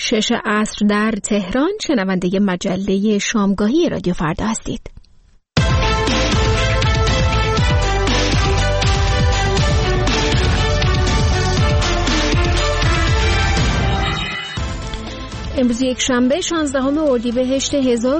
6 عصر در تهران. شنونده مجله شامگاهی رادیو فردا هستید. امروز یک شنبه 16 اردیبهشت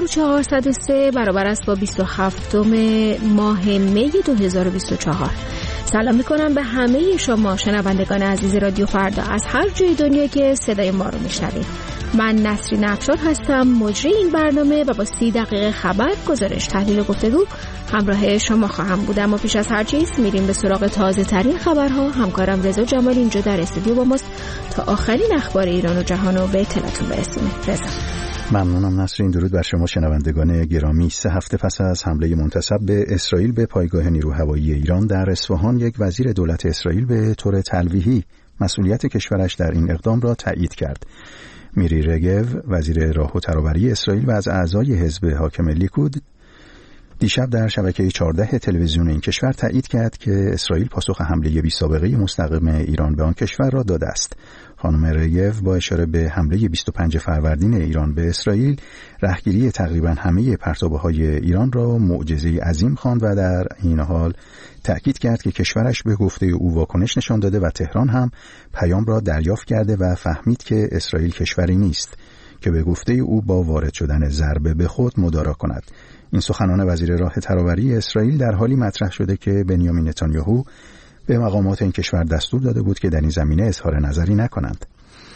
1403 برابر است با 27 ماه می 2024. سلام میکنم به همه شما شنوندگان عزیز رادیو فردا از هر جای دنیا که صدای ما رو میشنوید. من نسرین افشار هستم، مجری این برنامه و با 30 دقیقه خبر، گزارش، تحلیل و گفتگو همراه شما خواهم بود. اما پیش از هر چیز میریم به سراغ تازه ترین خبرها. همکارم رضا جمالی اینجا در استودیو با ماست تا آخرین اخبار ایران و جهان رو به اطلاعتون برسونیم. رضا. ممنونم نسرین. درود بر شما شنوندگان گرامی. 3 هفته پس از حمله منتسب به اسرائیل به پایگاه نیرو هوایی ایران در اصفهان، یک وزیر دولت اسرائیل به طور تلویحی مسئولیت کشورش در این اقدام را تایید کرد. میری رگو، وزیر راه و ترابری اسرائیل و از اعضای حزب حاکم لیکود، دیشب در شبکه 14 تلویزیون این کشور تایید کرد که اسرائیل پاسخ حمله بی‌سابقه مستقیم ایران به آن کشور را داده است. خانم رگو با اشاره به حمله 25 فروردین ایران به اسرائیل، رهگیری تقریباً همه پرتابه‌های ایران را معجزه‌ای عظیم خواند و در این حال تأکید کرد که کشورش به گفته او واکنش نشان داده و تهران هم پیام را دریافت کرده و فهمید که اسرائیل کشوری نیست که به گفته او با وارد شدن ضربه به خود مدارا کند. این سخنان وزیر راه ترابری اسرائیل در حالی مطرح شده که بنیامین نتانیاهو به مقامات این کشور دستور داده بود که در این زمینه اظهار نظری نکنند.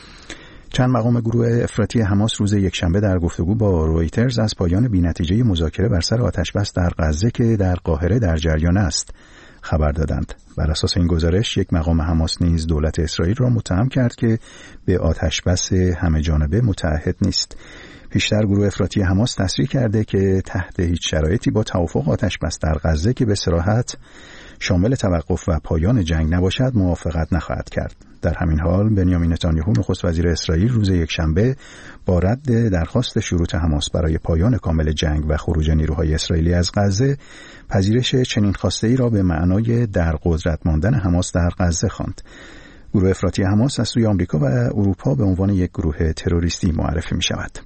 چند مقام گروه افراطی حماس روز یکشنبه در گفتگو با رویترز از پایان بی‌نتیجه مذاکره بر سر آتش‌بس در غزه که در قاهره در جریان است خبر دادند. بر اساس این گزارش، یک مقام حماس نیز دولت اسرائیل را متهم کرد که به آتش‌بس همه جانبه متعهد نیست. پیشتر گروه افراطی حماس تصریح کرده که تحت هیچ شرایطی با توافق آتش‌بس در غزه که به صراحت شامل توقف و پایان جنگ نباشد موافقت نخواهد کرد. در همین حال بنیامین نتانیاهو نخست وزیر اسرائیل روز یکشنبه با رد درخواست شروط حماس برای پایان کامل جنگ و خروج نیروهای اسرائیلی از غزه، پذیرش چنین خواسته‌ای را به معنای در قدرت ماندن حماس در غزه خواند. گروه افراطی حماس از سوی آمریکا و اروپا به عنوان یک گروه تروریستی معرفی می‌شود.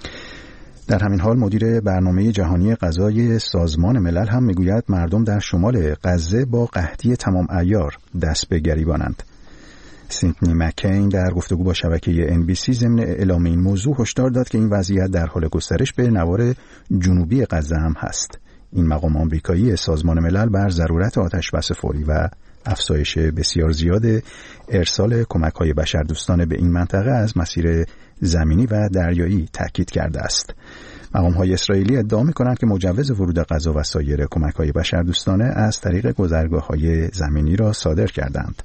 در همین حال مدیر برنامه جهانی غذای سازمان ملل هم میگوید مردم در شمال غزه با قحطی تمام عیار دست به گریبانند. سیدنی مکین در گفتگو با شبکه NBC ضمن اعلام این موضوع هشدار داد که این وضعیت در حال گسترش به نوار جنوبی غزه هم هست. این مقام آمریکایی سازمان ملل بر ضرورت آتش‌بس فوری و افزایش بسیار زیاد ارسال کمک‌های بشردوستانه به این منطقه از مسیر زمینی و دریایی تاکید کرده است. مقام‌های اسرائیلی ادعا می‌کنند که مجوز ورود غذا و سایر کمک‌های بشردوستانه از طریق گذرگاه‌های زمینی را صادر کردند.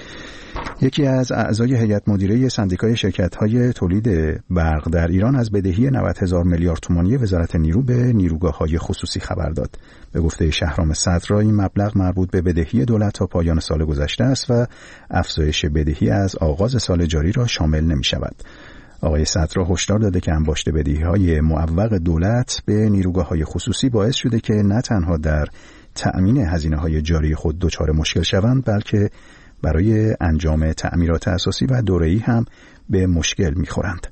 یکی از اعضای هیئت مدیره سندیکای شرکت‌های تولید برق در ایران از بدهی 90,000 میلیارد تومانی وزارت نیرو به نیروگاه‌های خصوصی خبر داد. به گفته شهرام صدرا، این مبلغ مربوط به بدهی دولت تا پایان سال گذشته است و افزایش بدهی از آغاز سال جاری را شامل نمی‌شود. آقای صدرا هشدار داده که انباشت بدهی‌های معوق دولت به نیروگاه‌های خصوصی باعث شده که نه تنها در تأمین هزینه‌های جاری خود دچار مشکل شوند، بلکه برای انجام تعمیرات اساسی و دوره‌ای هم به مشکل می‌خورند.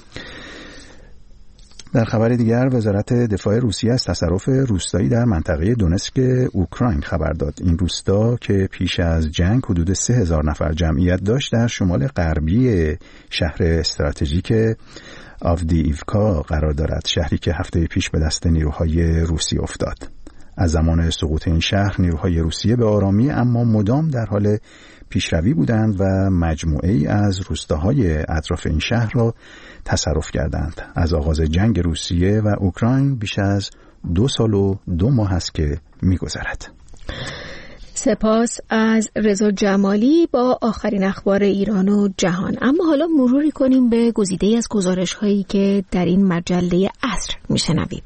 در خبر دیگر، وزارت دفاع روسیه از تصرف روستایی در منطقه دونتسک اوکراین خبر داد. این روستا که پیش از جنگ حدود 3000 نفر جمعیت داشت، در شمال غربی شهر استراتژیک آودییوکا قرار دارد، شهری که هفته پیش به دست نیروهای روسی افتاد. از زمان سقوط این شهر، نیروهای روسیه به آرامی اما مدام در حال پیشروی بودند و مجموعه‌ای از روستاهای اطراف این شهر را تصرف کردند. از آغاز جنگ روسیه و اوکراین بیش از 2 سال و 2 ماه است که می‌گذرد. سپاس از رضا جمالی با آخرین اخبار ایران و جهان. اما حالا مروری کنیم به گزیده‌ای از گزارش‌هایی که در این مجله عصر می‌شنوید.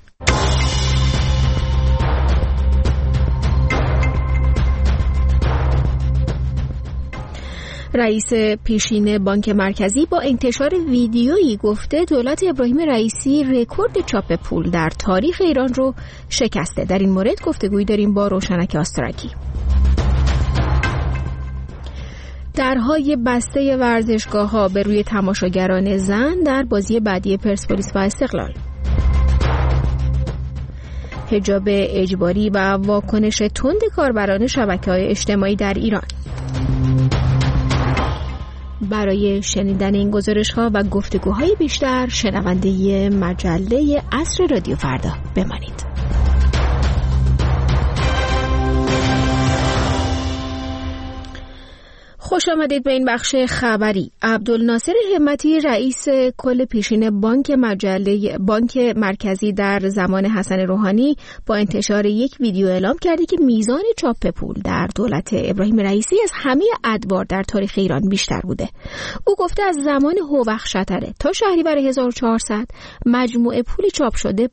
رئیس پیشین بانک مرکزی با انتشار ویدیویی گفته دولت ابراهیم رئیسی رکورد چاپ پول در تاریخ ایران رو شکسته. در این مورد گفتگویی داریم با روشنک آستراکی. درهای بسته ورزشگاه‌ها به روی تماشاگران زن در بازی بعدی پرسپولیس و استقلال. حجاب اجباری و واکنش تند کاربران شبکه‌های اجتماعی در ایران. برای شنیدن این گزارش‌ها و گفتگوهای بیشتر شنونده مجله عصر رادیو فردا بمانید. خوش آمدید به این بخش خبری. عبدالناصر همتی رئیس کل پیشین بانک مرکزی در زمان حسن روحانی با انتشار یک ویدیو اعلام کرده که میزان چاپ پول در دولت ابراهیم رئیسی از همه ادوار در تاریخ ایران بیشتر بوده. او گفته از زمان هوخشتره تا شهریور 1400 مجموع پول چاپ شده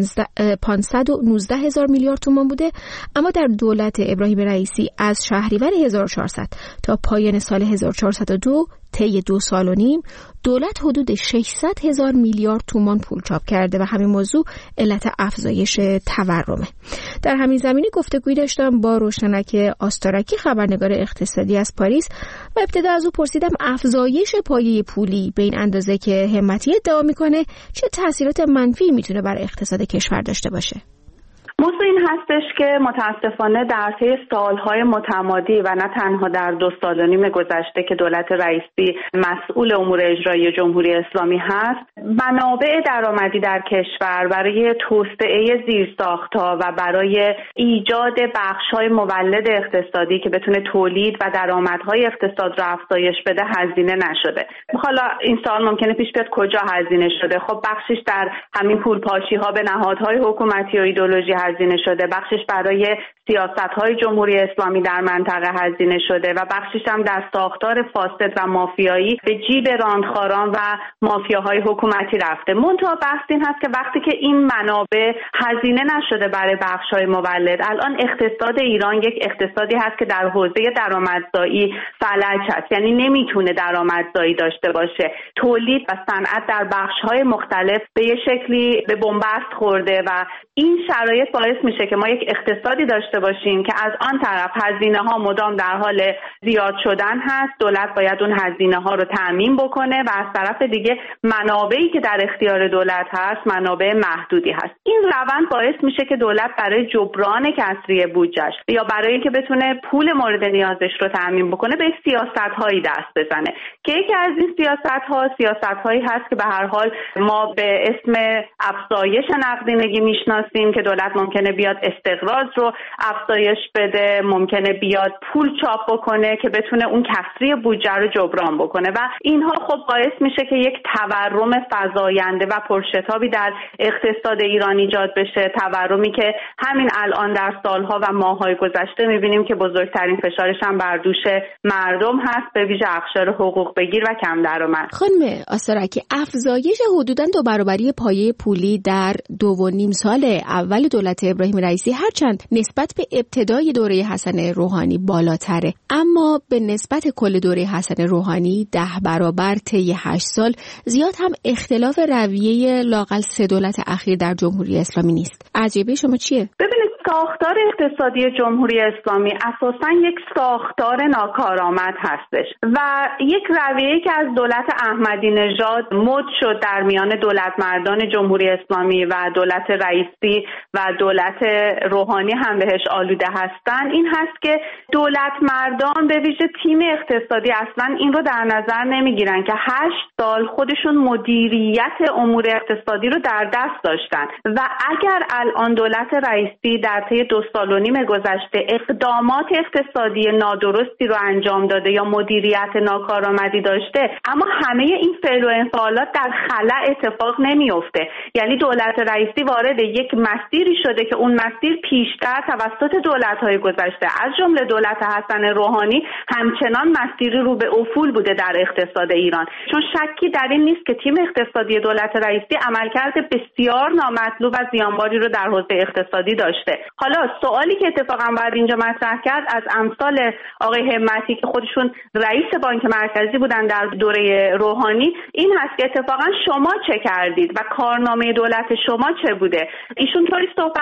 519,000 میلیارد تومان بوده، اما در دولت ابراهیم رئیسی از شهریور 1400 تا پایان سال 1402 طی 2 سال و نیم دولت حدود 600,000 میلیارد تومان پول چاپ کرده و همین موضوع علت افزایش تورمه. در همین زمینه گفتگویی داشتم با روشنک آستارکی، خبرنگار اقتصادی از پاریس، و ابتدا از او پرسیدم افزایش پایه پولی به این اندازه که همتی ادعا میکنه چه تاثیرات منفی میتونه بر اقتصاد کشور داشته باشه. موضوع این هستش که متاسفانه در طی سالهای متمادی و نه تنها در 2 سال و نیم گذشته که دولت رئیسی مسئول امور اجرایی جمهوری اسلامی هست، منابع درآمدی در کشور برای توسعه زیرساخت‌ها و برای ایجاد بخش‌های مولد اقتصادی که بتونه تولید و درآمدهای اقتصاد را افزایش بده هزینه نشده. حالا این سوال ممکنه پیش بیاد کجا هزینه شده؟ خب بخشش در همین پولپاشی‌ها به نهادهای حکومتی و ایدئولوژی هزینه شده، بخشش برای سیاست‌های جمهوری اسلامی در منطقه هزینه شده و بخشش هم در ساختار فاسد و مافیایی به جیب راندخواران و مافیاهای حکومتی رفته. منتها بحث این هست که وقتی که این منابع هزینه نشده برای بخش‌های مولد، الان اقتصاد ایران یک اقتصادی هست که در حوزه درآمدزایی فلج هست، یعنی نمیتونه درآمدزایی داشته باشه. تولید و صنعت در بخش‌های مختلف به یه شکلی به بنبست خورده و این شرایط باعث میشه که ما یک اقتصادی داشته باشیم که از آن طرف هزینه‌ها مدام در حال زیاد شدن هست، دولت باید اون هزینه‌ها رو تأمین بکنه و از طرف دیگه منابعی که در اختیار دولت هست منابع محدودی هست. این روند باعث میشه که دولت برای جبران کسری بودجه‌اش یا برای اینکه بتونه پول مورد نیازش رو تأمین بکنه به سیاست‌هایی دست بزنه که یکی از این سیاست‌هایی هست که به هر حال ما به اسم افزایش نقدینگی میشناسیم که دولت ممکنه بیاد استقراض رو افزایش بده، ممکنه بیاد پول چاپ بکنه که بتونه اون کسری بودجه رو جبران بکنه و اینها خب باعث میشه که یک تورم فزاینده و پرشتابی در اقتصاد ایران ایجاد بشه، تورمی که همین الان در سالها و ماه‌های گذشته میبینیم که بزرگترین فشارش هم بر دوش مردم هست، به ویژه اقشار حقوق بگیر و کم درآمد. خانم آستارکی، افزایش حدوداً 2 برابری پایه پولی در 2.5 سال اول دولت ابراهیم رئیسی هرچند نسبت به ابتدای دوره حسن روحانی بالاتره، اما به نسبت کل دوره حسن روحانی 10 برابر طی 8 سال زیاد هم اختلاف رویه لااقل 3 دولت اخیر در جمهوری اسلامی نیست. عجیبه شما چیه؟ ببینید، ساختار اقتصادی جمهوری اسلامی اساساً یک ساختار ناکارآمد هستش و یک رویه‌ای که از دولت احمدی نژاد مد شد در میان دولت مردان جمهوری اسلامی و دولت رئیسی و دولت روحانی هم بهش آلوده هستن، این هست که دولت مردان به ویژه تیم اقتصادی اصلا این رو در نظر نمیگیرن که 8 سال خودشون مدیریت امور اقتصادی رو در دست داشتن و اگر الان دولت رئیسی در طی 2 سال و نیم گذشته اقدامات اقتصادی نادرستی رو انجام داده یا مدیریت ناکارآمدی داشته، اما همه این فعل و انفعالات در خلا اتفاق نمیفته. یعنی دولت رئیسی وارد یک مسیری شده که اون مسیر پیشتر توسط دولت‌های گذشته از جمله دولت حسن روحانی همچنان مسیری رو به افول بوده در اقتصاد ایران، چون شکی در این نیست که تیم اقتصادی دولت رئیسی عملکرد بسیار نامطلوب و زیانباری رو در حوزه اقتصادی داشته. حالا سوالی که اتفاقا باید اینجا مطرح کرد از امثال آقای همتی که خودشون رئیس بانک مرکزی بودن در دوره روحانی این هست که اتفاقا شما چه کردید و کارنامه دولت شما چه بوده؟ ایشون طوری صحبت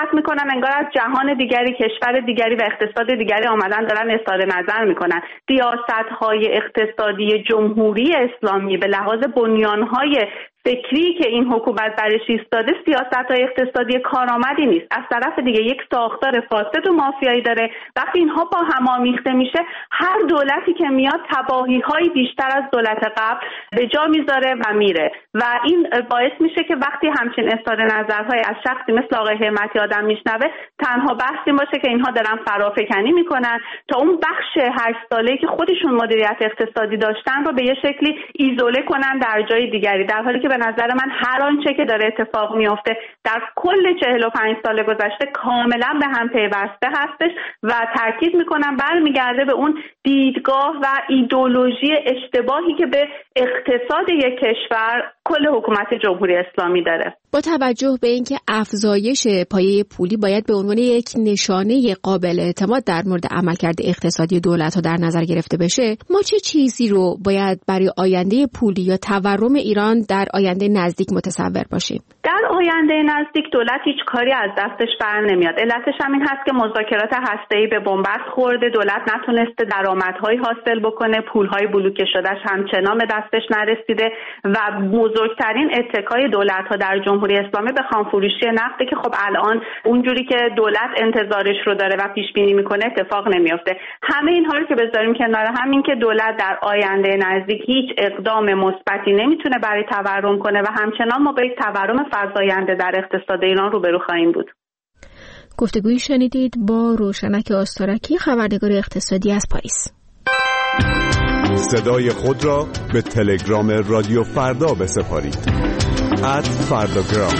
صحبت میکنن انگار از جهان دیگری، کشور دیگری و اقتصاد دیگری آمدن دارن اظهار نظر میکنن. سیاست‌های اقتصادی جمهوری اسلامی به لحاظ بنیان‌های فکری که این حکومت برش ایستاده سیاست‌های اقتصادی کارآمدی نیست. از طرف دیگه یک ساختار فاسد و مافیایی داره. وقتی اینها با هم آمیخته میشه، هر دولتی که میاد تباهی‌های بیشتر از دولت قبل به جا میذاره و میره و این باعث میشه که وقتی همچین اظهار نظرهای از شخصی مثل آقای حرمتی آدم میشنوه، تنها بحثی باشه که اینها دارن فرافکنی میکنن تا اون بخش 8 ساله‌ای که خودشون مدیریت اقتصادی داشتن رو به یه شکلی ایزوله کنن در جای دیگری، در حالی که به نظر من هر آنچه که داره اتفاق میفته در کل 45 سال گذشته کاملا به هم پیوسته هستش و تاکید میکنم برمیگرده به اون دیدگاه و ایدئولوژی اشتباهی که به اقتصاد یک کشور کل حکومت جمهوری اسلامی داره. با توجه به اینکه افزایش پایه پولی باید به عنوان یک نشانه قابل اعتماد در مورد عملکرد اقتصادی دولت‌ها در نظر گرفته بشه، ما چه چیزی رو باید برای آینده پولی یا تورم ایران در آینده نزدیک متصور باشیم؟ در آینده نزدیک دولت هیچ کاری از دستش بر نمیاد. علتش هم این هست که مذاکرات هسته‌ای به بنبست خورده، دولت نتونسته درآمدهایی حاصل بکنه، پولهای بلوکه شدهش همچنان به دستش نرسیده و بزرگترین اتکای دولت‌ها در جمهوری اسلامی به خامفروشی نفته که خب الان اونجوری که دولت انتظارش رو داره و پیش بینی میکنه اتفاق نمیافته. همه اینها رو که بذاریم کنار هم، این که دولت در آینده نزدیک هیچ اقدام مثبتی نمیتونه برای تورم کنه و همچنان ما با یک تورم فزاینده در اقتصاد ایران روبرو خواهیم بود. گفتگویی شنیدید با روشنک آستارکی، خبرنگار اقتصادی از پاریس. صدای خود را به تلگرام رادیو فردا بسپارید. @فرداگرام.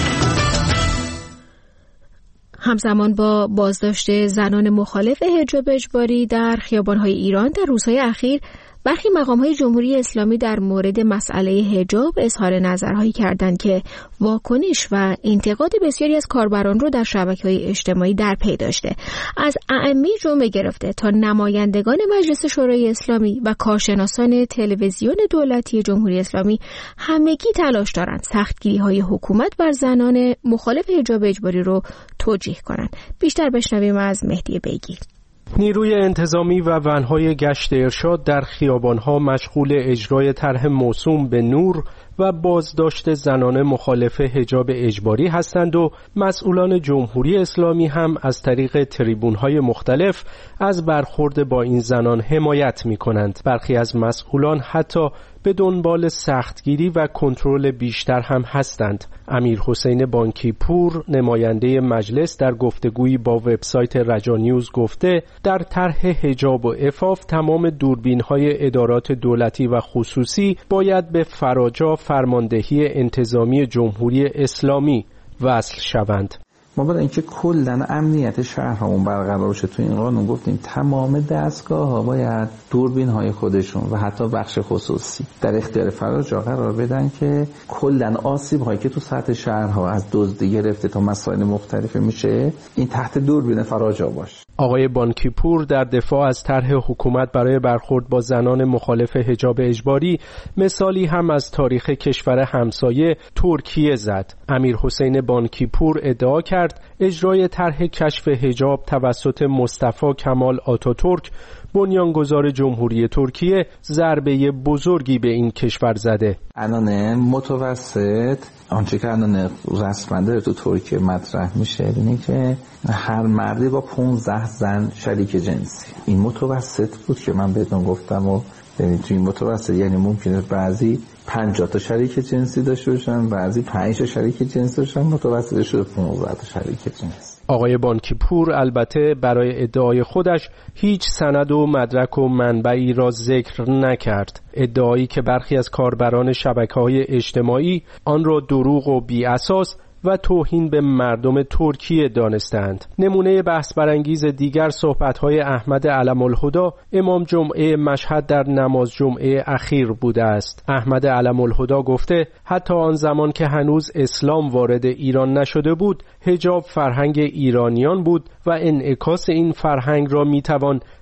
همزمان با بازداشت زنان مخالف حجاب اجباری در خیابان‌های ایران در روزهای اخیر، برخی مقام‌های جمهوری اسلامی در مورد مسئله حجاب اظهار نظرهایی کردند که واکنش و انتقاد بسیاری از کاربران رو در شبکه‌های اجتماعی در پی داشته. از ائمه جمعه گرفته تا نمایندگان مجلس شورای اسلامی و کارشناسان تلویزیون دولتی جمهوری اسلامی همگی تلاش دارند سختگیری‌های حکومت بر زنان مخالف حجاب اجباری رو توجیه کنند. بیشتر بشنویم از مهدی بیگی. نیروی انتظامی و ونهای گشت ارشاد در خیابانها مشغول اجرای طرح موسوم به نور و بازداشت زنان مخالف حجاب اجباری هستند و مسئولان جمهوری اسلامی هم از طریق تریبونهای مختلف از برخورد با این زنان حمایت می کنند. برخی از مسئولان حتی به دنبال سختگیری و کنترل بیشتر هم هستند. امیر حسین بانکی پور، نماینده مجلس، در گفتگویی با وبسایت رجا نیوز گفته در طرح حجاب و عفاف تمام دوربین‌های ادارات دولتی و خصوصی باید به فراجا فرماندهی انتظامی جمهوری اسلامی وصل شوند. ما برای اینکه کلاً امنیت شهرهامون برقرار بشه تو این قانون گفتیم تمام دستگاه‌ها باید دوربین‌های خودشون و حتی بخش خصوصی در اختیار فراجا قرار بدن که کلاً آسیب‌هایی که تو سطح شهرها از دزدی گرفته تا مسائل مختلف میشه این تحت دوربین فراجا باشه. آقای بانکی پور در دفاع از طرح حکومت برای برخورد با زنان مخالف حجاب اجباری مثالی هم از تاریخ کشور همسایه ترکیه زد. امیر حسین بانکی پور ادعا کرد اجرای طرح کشف حجاب توسط مصطفی کمال آتاتورک، بنیانگذار جمهوری ترکیه، ضربه بزرگی به این کشور زده. الان متوسط آنچه که الان رسما داره تو ترکیه مطرح میشه اینه که هر مردی با 15 زن شریک جنسی. این متوسط بود که من بهتون گفتم و یعنی توی این متوسط یعنی ممکنه بعضی 50 تا شریک جنسی داشته باشن، بعضی 5 تا شریک جنسی داشتن، متوسط شده 15 تا شریک جنسی. آقای بانکی پور البته برای ادعای خودش هیچ سند و مدرک و منبعی را ذکر نکرد. ادعایی که برخی از کاربران شبکه‌های اجتماعی آن را دروغ و بی اساس و توهین به مردم ترکیه دانستند. نمونه بحث برانگیز دیگر صحبت‌های احمد علم‌الهدی، امام جمعه مشهد در نماز جمعه اخیر بوده است. احمد علم‌الهدی گفته حتی آن زمان که هنوز اسلام وارد ایران نشده بود، حجاب فرهنگ ایرانیان بود و انعکاس این فرهنگ را میتوان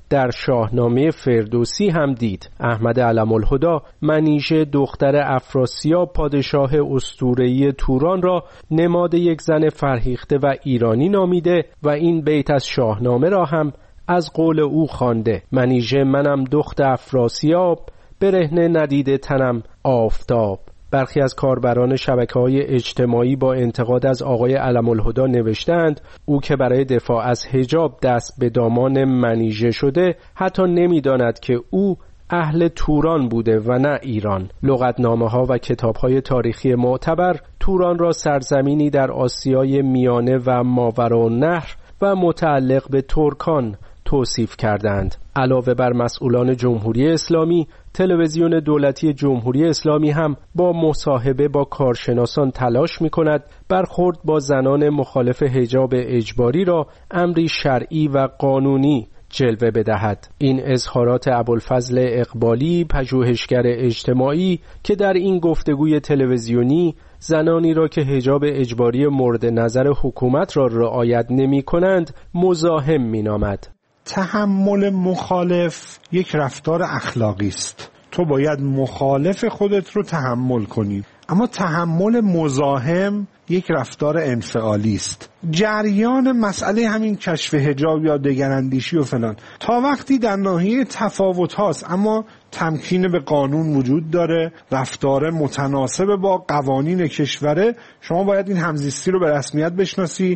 در شاهنامه فردوسی هم دید. احمد علم‌الهدی منیژه دختر افراسیاب پادشاه اسطوره‌ای توران را نماد یک زن فرهیخته و ایرانی نامیده و این بیت از شاهنامه را هم از قول او خوانده: منیژه منم دخت افراسیاب، برهنه ندیده تنم آفتاب. برخی از کاربران شبکه‌های اجتماعی با انتقاد از آقای علم‌الهدی نوشتند او که برای دفاع از حجاب دست به دامان منیژه شده حتی نمی‌داند که او اهل توران بوده و نه ایران. لغتنامه‌ها و کتاب‌های تاریخی معتبر توران را سرزمینی در آسیای میانه و ماوراءالنهر و متعلق به ترکان توصیف کردند. علاوه بر مسئولان جمهوری اسلامی، تلویزیون دولتی جمهوری اسلامی هم با مصاحبه با کارشناسان تلاش می‌کند برخورد با زنان مخالف حجاب اجباری را امری شرعی و قانونی جلوه بدهد. این اظهارات ابوالفضل اقبالی، پژوهشگر اجتماعی، که در این گفتگوی تلویزیونی زنانی را که حجاب اجباری مورد نظر حکومت را رعایت نمی‌کنند مزاحم می‌نامد. تحمل مخالف یک رفتار اخلاقی است. تو باید مخالف خودت رو تحمل کنی، اما تحمل مزاحم یک رفتار انفعالی است. جریان مسئله همین کشف حجاب یا دگراندیشی و فلان تا وقتی در ناحیه تفاوت هاست اما تمکین به قانون وجود داره، رفتار متناسب با قوانین کشوره، شما باید این همزیستی رو به رسمیت بشناسی،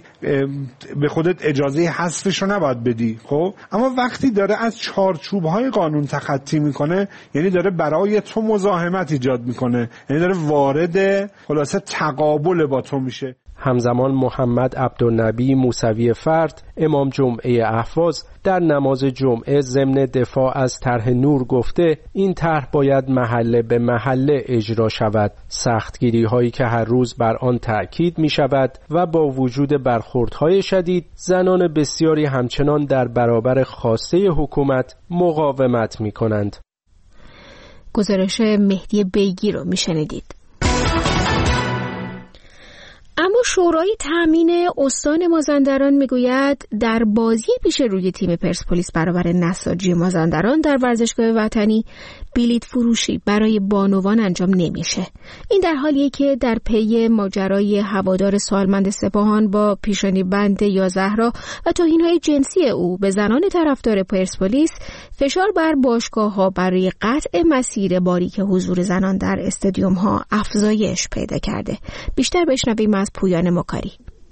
به خودت اجازه حذفش رو نباید بدی. خب اما وقتی داره از چارچوب‌های قانون تخطی میکنه، یعنی داره برای تو مزاحمت ایجاد میکنه، یعنی داره وارد خلاصه تقابل با تو میشه. همزمان محمد عبدالنبی موسوی فرد، امام جمعه اهواز، در نماز جمعه ضمن دفاع از طرح نور گفته این طرح باید محله به محله اجرا شود. سختگیری هایی که هر روز بر آن تأکید می شود و با وجود برخوردهای شدید زنان بسیاری همچنان در برابر خواسته حکومت مقاومت می کنند. گزارش مهدی بیگی رو می شنیدید. اما شورای تامین استان مازندران میگوید در بازی پیش روی تیم پرسپولیس برابر نساجی مازندران در ورزشگاه وطنی بلیط فروشی برای بانوان انجام نمیشه. این در حالیه که در پی ماجرای هوادار سالمند سپاهان با پیشانی بند یا زهرا و توهین‌های جنسی او به زنان طرفدار پرسپولیس، فشار بر باشگاه‌ها برای قطع مسیر باریک حضور زنان در استادیوم‌ها افزایش پیدا کرده. بیشتر بشنویم از پویان مکاری.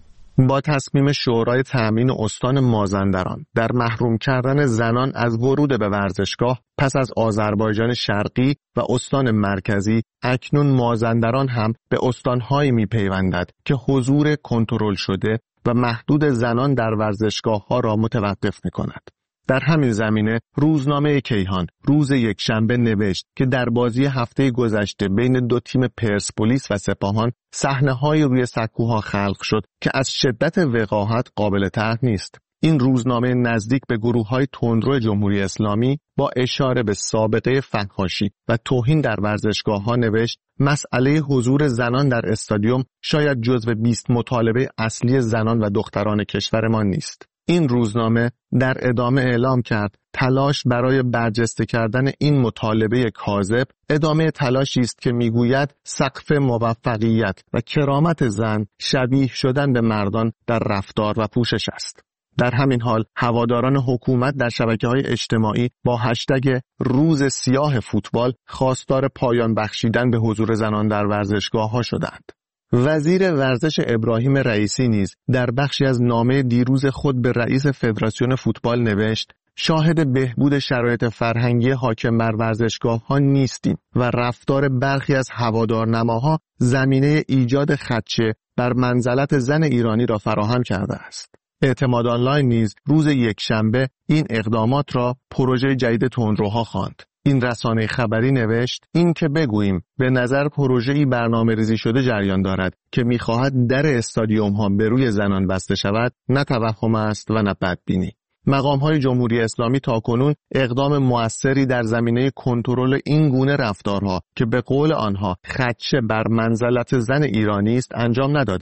با تصمیم شورای تامین استان مازندران در محروم کردن زنان از ورود به ورزشگاه پس از آذربایجان شرقی و استان مرکزی، اکنون مازندران هم به استان‌هایی می‌پیوندد که حضور کنترل شده و محدود زنان در ورزشگاه‌ها را متوقف می‌کند. در همین زمینه روزنامه کیهان روز یکشنبه نوشت که در بازی هفته گذشته بین دو تیم پرسپولیس و سپاهان صحنه‌های روی سکوها خلق شد که از شدت وقاحت قابل طرح نیست. این روزنامه نزدیک به گروه‌های تندرو جمهوری اسلامی با اشاره به سابقه فحاشی و توهین در ورزشگاه‌ها نوشت مسئله حضور زنان در استادیوم شاید جزو 20 مطالبه اصلی زنان و دختران کشورمان نیست. این روزنامه در ادامه اعلام کرد تلاش برای برجسته کردن این مطالبه کاذب ادامه تلاشی است که میگوید سقف موفقیت و کرامت زن شبیه شدن به مردان در رفتار و پوشش است. در همین حال هواداران حکومت در شبکه‌های اجتماعی با هشتگ روز سیاه فوتبال خواستار پایان بخشیدن به حضور زنان در ورزشگاه‌ها شدند. وزیر ورزش ابراهیم رئیسی نیز در بخشی از نامه دیروز خود به رئیس فدراسیون فوتبال نوشت شاهد بهبود شرایط فرهنگی حاکم بر ورزشگاه‌ها نیستیم و رفتار برخی از هوادارنماها زمینه ایجاد خدشه بر منزلت زن ایرانی را فراهم کرده است. اعتماد آنلاین نیز روز یکشنبه این اقدامات را پروژه جدید تندروها خواند. این رسانه خبری نوشت این که بگوییم به نظر پروژه‌ای برنامه‌ریزی شده جریان دارد که می‌خواهد در استادیوم‌ها به روی زنان بسته شود نه توهم است و نه بدبینی. مقام‌های جمهوری اسلامی تاکنون اقدام مؤثری در زمینه کنترل این گونه رفتارها که به قول آنها خدشه بر منزلت زن ایرانی است انجام ندادند.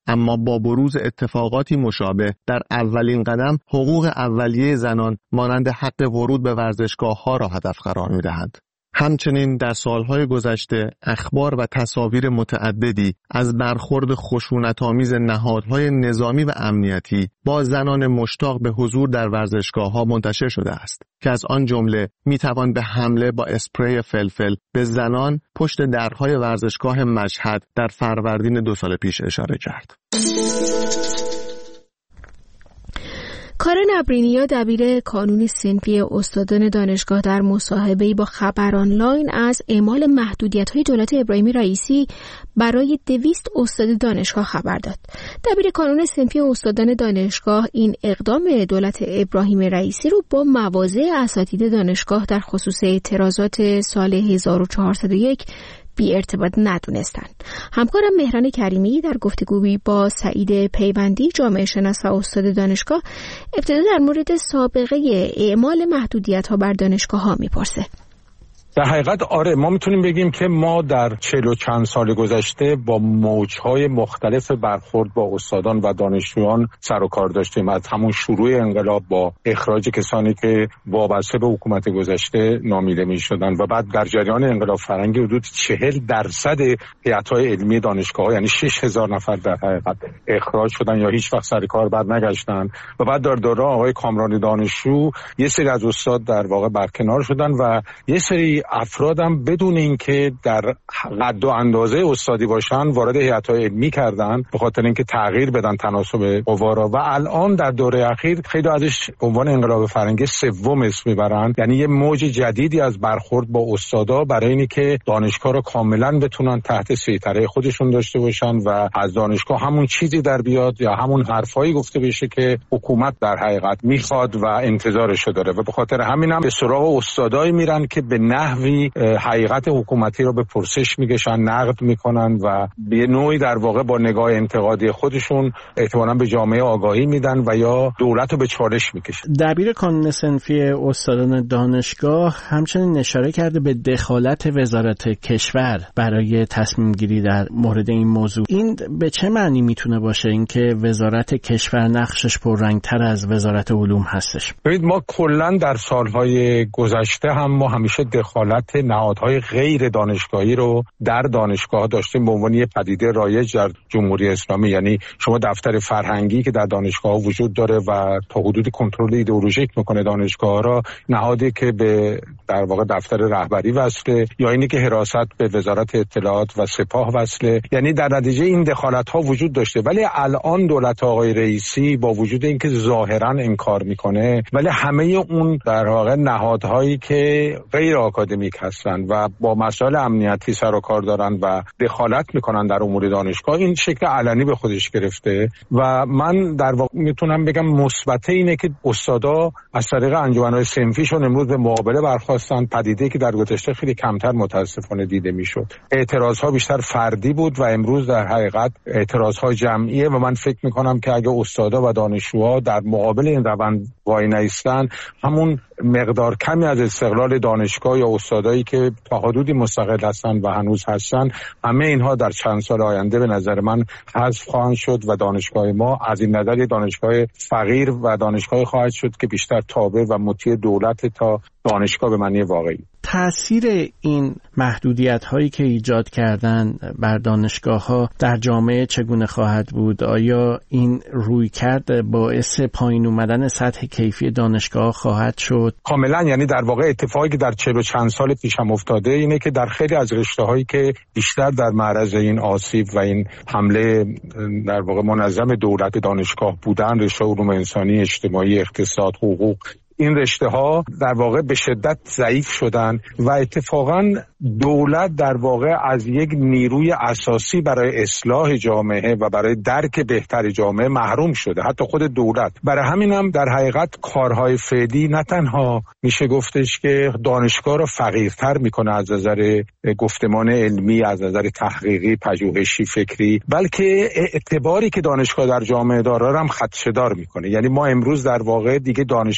اما با بروز اتفاقاتی مشابه در اولین قدم حقوق اولیه زنان مانند حق ورود به ورزشگاه‌ها را هدف قرار می‌دهند. همچنین در سالهای گذشته اخبار و تصاویر متعددی از برخورد خشونت‌آمیز نهادهای نظامی و امنیتی با زنان مشتاق به حضور در ورزشگاه‌ها منتشر شده است که از آن جمله می‌توان به حمله با اسپری فلفل به زنان پشت درهای ورزشگاه مشهد در فروردین 2 سال پیش اشاره کرد. کارن ابرینیا دبیر کانون صنفی استادان دانشگاه در مصاحبه‌ای با خبر آنلاین از اعمال محدودیت‌های دولت ابراهیم رئیسی برای 200 استاد دانشگاه خبر داد. دبیر کانون صنفی استادان دانشگاه این اقدام دولت ابراهیم رئیسی رو با مواضع اساتید دانشگاه در خصوص اعتراضات سال 1401 بی ارتباط ندونستند. همکارم مهران کریمی در گفتگویی با سعید پیوندی جامعه شناس و استاد دانشگاه ابتدا در مورد سابقه اعمال محدودیت‌ها بر دانشگاه‌ها میپرسه. در حقیقت آره، ما میتونیم بگیم که ما در 40 و چند سال گذشته با موجهای مختلف برخورد با استادان و دانشجویان سر و کار داشتیم. از همون شروع انقلاب با اخراج کسانی که وابسته به حکومت گذشته نامیده میشدن و بعد در جریان انقلاب فرهنگی حدود 40% هیئت‌های علمی دانشگاه‌ها یعنی 6000 نفر در حقیقت اخراج شدن یا هیچ وقت سر کار برنگشتن و بعد در دوره آقای کامرانی دانشجو یه سری از استاد در واقع برکنار شدن و یه سری افرادم بدون اینکه در قد و اندازه استادی باشن وارد هیئت‌های علمی کردن به خاطر اینکه تغییر بدن تناسب قوا را و الان در دوره اخیر خیلی ازش عنوان انقلاب فرهنگی سوم اسم میبرن، یعنی یه موج جدیدی از برخورد با استادا برای اینی که دانشگاه را کاملا بتونن تحت سیطره خودشون داشته باشن و از دانشگاه همون چیزی در بیاد یا همون حرفایی گفته بشه که حکومت در حقیقت میخواد و انتظارش داره و به خاطر همین هم به سراغ استادایی میرن که به نحوی حقیقت حکومتی رو به پرسش میکشن، نقد میکنن و به نوعی در واقع با نگاه انتقادی خودشون احتمالاً به جامعه آگاهی میدن و یا دولت رو به چالش میکشن. دبیر کانون صنفی استادان دانشگاه همچنین اشاره کرده به دخالت وزارت کشور برای تصمیم گیری در مورد این موضوع. این به چه معنی میتونه باشه اینکه وزارت کشور نقشش پررنگتر از وزارت علوم هستش؟ ببینید ما کلا در سالهای گذشته هم ما همیشه دخالت نهادهای غیر دانشگاهی رو در دانشگاه داشتیم به عنوان یه پدیده رایج در جمهوری اسلامی. یعنی شما دفتر فرهنگی که در دانشگاه وجود داره و تا حدودی کنترل ایدئولوژیک میکنه دانشگاه را، نهادی که به در واقع دفتر رهبری وصله یا اینی که حراست به وزارت اطلاعات و سپاه وصله، یعنی در نتیجه این دخالت ها وجود داشته. ولی الان دولت آقای رئیسی با وجود اینکه ظاهرا انکار میکنه ولی همه اون در واقع نهادهایی که غیر آکادمیک هستن و با مسائل امنیتی سر و کار دارن و دخالت میکنن در امور دانشگاه این شکل علنی به خودش گرفته و من در واقع میتونم بگم مثبته اینه که استادا از طریق انجمن‌های صنفیشون امروز به مقابله برخاستن، پدیده‌ای که در گذشته خیلی کمتر متاسفانه دیده میشد. اعتراضها بیشتر فردی بود و امروز در حقیقت اعتراضها جمعیه و من فکر میکنم که اگه استادا و دانشجوها در مقابل این روند وای نایستن همون مقدار کمی از استقلال دانشگاه یا استادایی که تا حدودی مستقل هستن و هنوز هستن، همه اینها در چند سال آینده به نظر من حذف خواهند شد و دانشگاه ما از این نظر یک دانشگاه فقیر و دانشگاه خواهد شد که بیشتر تابع و مطیع دولت تا دانشگاه به معنی واقعی. تأثیر این محدودیت هایی که ایجاد کردن بر دانشگاه ها در جامعه چگونه خواهد بود؟ آیا این رویکرد باعث پایین اومدن سطح کیفی دانشگاه خواهد شد؟ کاملا، یعنی در واقع اتفاقی که در 40 و چند سال پیش هم افتاده اینه که در خیلی از رشته هایی که بیشتر در معرض این آسیب و این حمله در واقع منظم دولت دانشگاه بودن، رشته علوم انسانی، اجتماعی، اقتصاد، حقوق، این رشته ها در واقع به شدت ضعیف شدن و اتفاقا دولت در واقع از یک نیروی اساسی برای اصلاح جامعه و برای درک بهتر جامعه محروم شده، حتی خود دولت. برای همین هم در حقیقت کارهای فعلی نه تنها میشه گفتش که دانشگاه رو فقیرتر میکنه از نظر گفتمان علمی، از نظر تحقیقی، پژوهشی، فکری، بلکه اعتباری که دانشگاه در جامعه داره هم خدشه‌دار میکنه. یعنی ما امروز در واقع دیگه دانشگاه رو به عنوان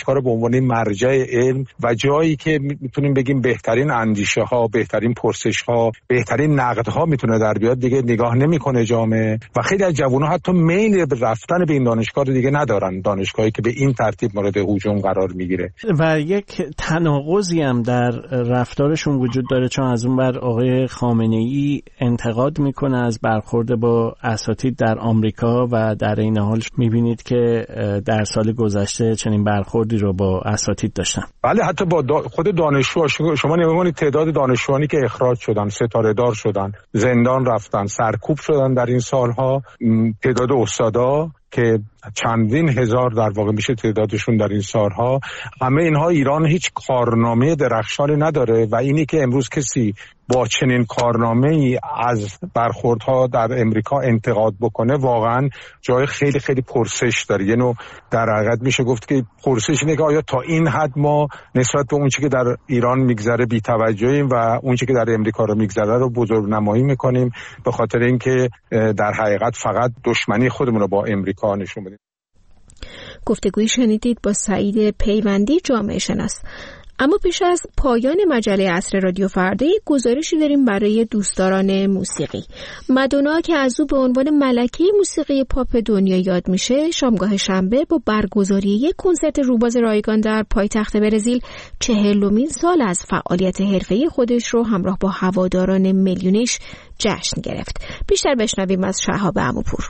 عنوان مرجع علم و جایی که میتونیم بگیم بهترین اندیشه ها، بهترین پرسش ها، بهترین نقد ها میتونه در بیاد، دیگه نگاه نمیکنه جامعه و خیلی از جوان‌ها حتی میل رفتن به این دانشگاه دیگه ندارن، دانشگاهی که به این ترتیب مورد هجوم قرار میگیره. و یک تناقضی هم در رفتارشون وجود داره، چون از اون بر آقای خامنه‌ای انتقاد میکنه از برخورد با اساتید در آمریکا و در این حال میبینید که در سال گذشته چنین برخوردی رو با اساتید داشتن. بله، حتی با خود دانشجو شما نگاه کنید تعداد دانشجویانی که اخراج شدن، ستاره دار شدن، زندان رفتن، سرکوب شدن در این سالها، تعداد استادا که چندین هزار در واقع میشه تعدادشون در این سالها، همه اینها ایران هیچ کارنامه درخشانی نداره و اینی که امروز کسی با چنین کارنامه‌ای از برخوردها در امریکا انتقاد بکنه واقعا جای خیلی خیلی پرسش داره. یعنی در حقیقت میشه گفت که پرسش اینه که آیا تا این حد ما نسبت به اون چیزی که در ایران میگذره بی‌توجهیم و اون چیزی که در امریکا رو میگذره رو بزرگنمایی میکنیم به خاطر اینکه در حقیقت فقط دشمنی خودمون رو با امریکا نشون بدیم. گفتگویی شنیدید با سعید پیوندی، جامعه شناس. اما پیش از پایان مجله عصر رادیو فردا یک گزارشی داریم برای دوستداران موسیقی. مادونا که از او به عنوان ملکه موسیقی پاپ دنیا یاد میشه، شامگاه شنبه با برگزاری یک کنسرت روباز رایگان در پایتخت برزیل 40مین سال از فعالیت حرفه‌ای خودش رو همراه با هواداران میلیونیش جشن گرفت. بیشتر بشنویم از شهاب عموپور.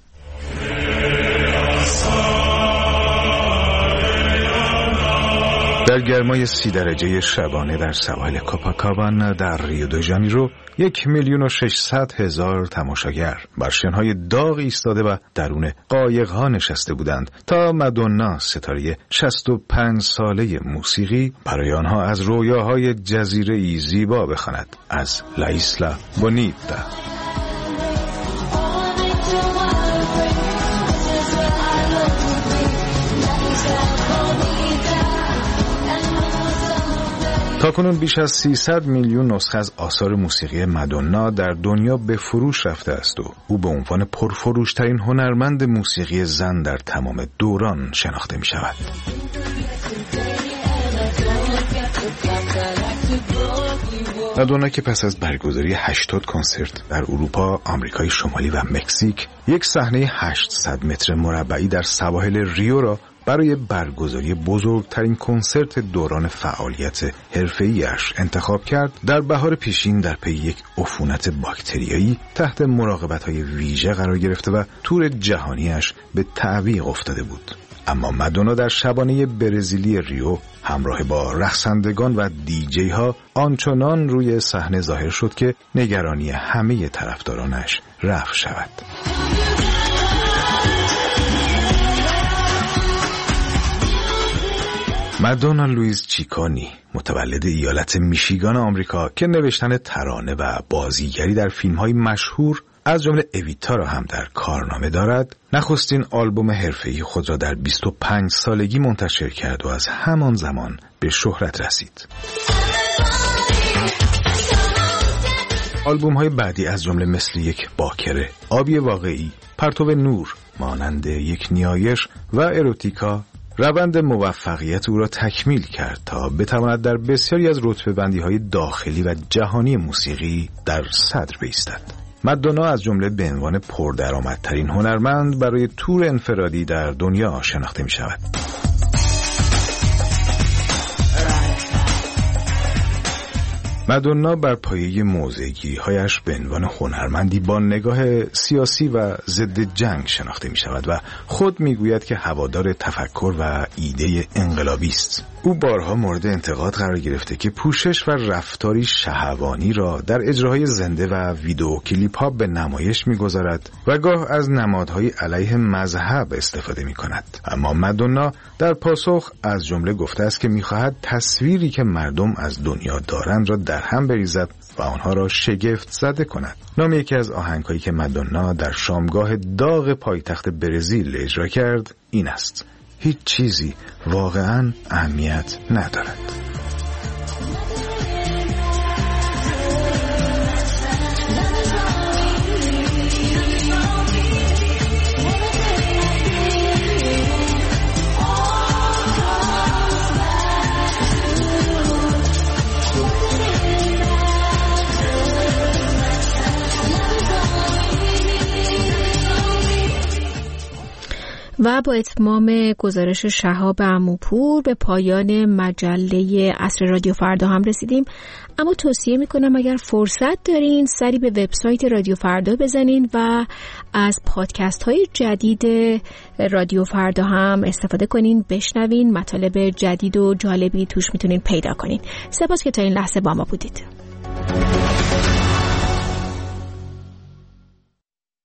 در گرمای 30 درجه شبانه در سواحل کوپاکابانا در ریو دو ژانیرو 1,600,000 تماشاگر بر شنهای داغ ایستاده و درون قایق‌ها نشسته بودند تا مادونا، ستاره 65 ساله موسیقی، برای آنها از رویاهای جزیره‌ای زیبا بخواند، از لا ایسلا بونیتا. تاکنون بیش از 300 میلیون نسخه از آثار موسیقی مادونا در دنیا به فروش رفته است و او به عنوان پرفروشترین هنرمند موسیقی زن در تمام دوران شناخته می شود. مادونا که پس از برگزاری 80 کنسرت در اروپا، آمریکای شمالی و مکزیک یک صحنه 800 متر مربعی در سواحل ریو را برای برگزاری بزرگترین کنسرت دوران فعالیت حرفه‌ای‌اش انتخاب کرد، در بهار پیشین در پی یک عفونت باکتریایی تحت مراقبت‌های ویژه قرار گرفته و تور جهانی‌اش به تعویق افتاده بود. اما مادونا در شبانه برزیلی ریو همراه با رقصندگان و دیجی ها آنچنان روی صحنه ظاهر شد که نگرانی همه طرفدارانش رفع شود. مادونا لوئیز چیکانی، متولد ایالت میشیگان آمریکا که نوشتن ترانه و بازیگری در فیلم‌های مشهور از جمله اویتا را هم در کارنامه دارد، نخستین آلبوم حرفه‌ای خود را در 25 سالگی منتشر کرد و از همان زمان به شهرت رسید. آلبوم‌های بعدی از جمله مثل یک باکره، آبی واقعی، پرتو نور، مانند یک نیایش و اروتیکا روند موفقیت او را تکمیل کرد تا بتواند در بسیاری از رتبه‌بندی‌های داخلی و جهانی موسیقی در صدر بایستد. مادونا از جمله به عنوان پردرآمدترین هنرمند برای تور انفرادی در دنیا شناخته می شود. مادونا بر پایه موضع‌گیری‌هایش به عنوان هنرمندی با نگاه سیاسی و ضد جنگ شناخته می شود و خود می گوید که هوادار تفکر و ایده انقلابی است. او بارها مورد انتقاد قرار گرفته که پوشش و رفتاری شهوانی را در اجراهای زنده و ویدیو کلیپ‌ها به نمایش می‌گذارد و گاه از نمادهای علیه مذهب استفاده می‌کند. اما مادونا در پاسخ از جمله گفته است که می‌خواهد تصویری که مردم از دنیا دارند را در هم بریزد و آنها را شگفت زده کند. نام یکی از آهنگ‌هایی که مادونا در شامگاه داغ پایتخت برزیل اجرا کرد این است: هیچ چیزی واقعاً اهمیت ندارد. و با اتمام گزارش شهاب عموپور به پایان مجله عصر رادیو فردا هم رسیدیم. اما توصیه میکنم اگر فرصت دارین سری به وبسایت رادیو فردا بزنین و از پادکست های جدید رادیو فردا هم استفاده کنین، بشنوین، مطالب جدید و جالبی توش میتونین پیدا کنین. سپاس که تا این لحظه با ما بودید.